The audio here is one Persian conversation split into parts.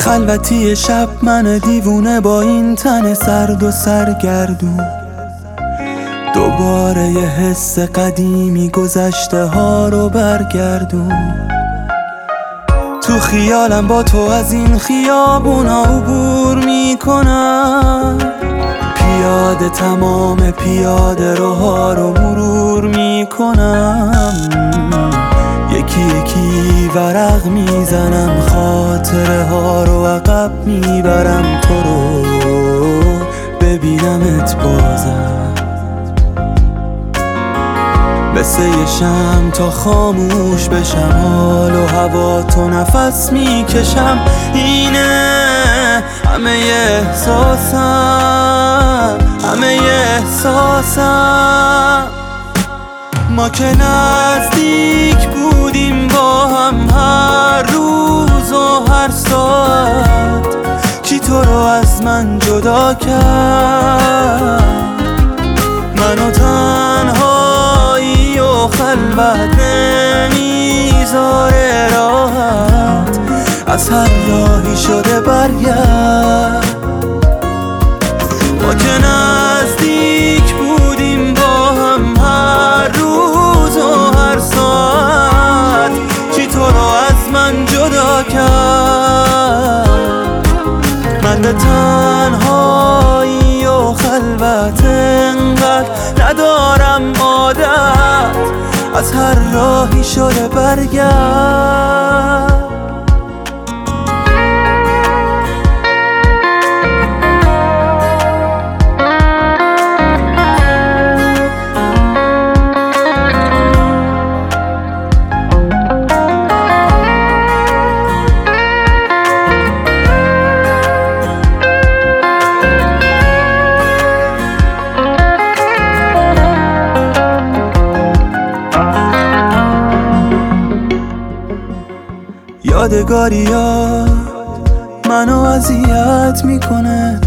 خلوتی شب من دیوونه با این تن سرد و سرگردون، دوباره یه حس قدیمی گذشته ها رو برگردون. تو خیالم با تو از این خیابونا عبور میکنم، پیاده تمام پیاده روها رو مرور میکنم. یکی یکی ورق میزنم، خاطره ها رو عقب میبرم، تو رو ببینمت بازم. بسه شم تا خاموش بشم، حال و هوا تو نفس میکشم. اینه همه احساسم، همه احساسم. ما که نزدیک بودیم با هم هر روز و هر ساعت، کی تو رو از من جدا کرد؟ منو تنهایی و خلوت نمیذاره راحت، از هر راهی شده برگرد. ما که نزدیک بودیم با هم هر روز و هر ساعت، کی تو رو از من جدا کرد؟ من به تنهایی و خلوت انقدر ندارم عادت، از هر راهی شده برگرد. یادگاریات منو اذیت میکنه،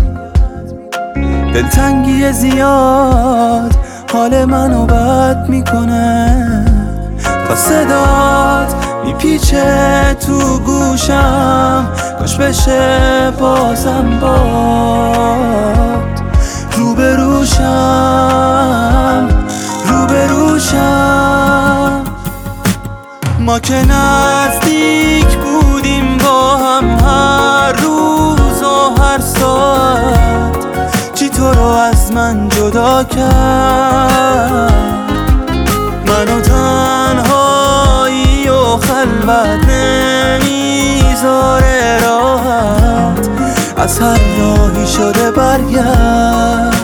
دلتنگی زیاد حال منو بد میکنه. تا صدات میپیچه تو گوشم، کاش بشه بازم باد روبروشم، روبروشم. ما که نزدیک بودیم با هم هر روز و هر ساعت، چی تو رو از من جدا کرد؟ منو تنهایی و خلوت نمیذاره راحت، از هر راهی شده برگرد.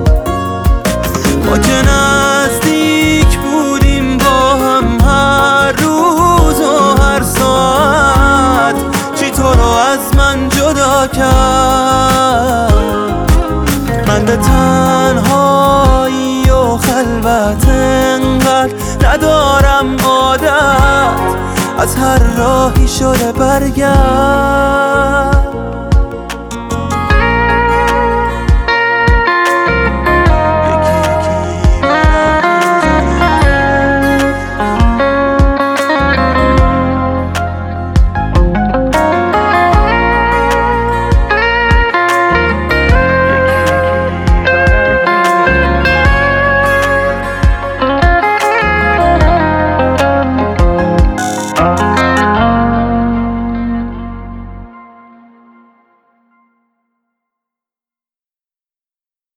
ما که نزدیک بودیم با هم هر روز و هر ساعت، چی تو رو از من جدا کرد؟ من به تنهایی و خلوت انقدر ندارم عادت، از هر راهی شده برگرد.